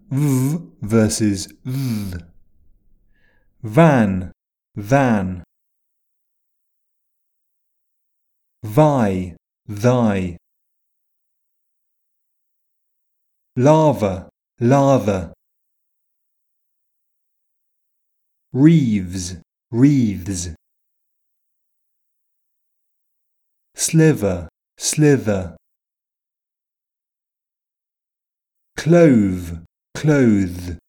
v versus th. Van, van. Vi, thy. Lava, lather. Wreaths, wreaths. Sliver, slither. Clove, clothe.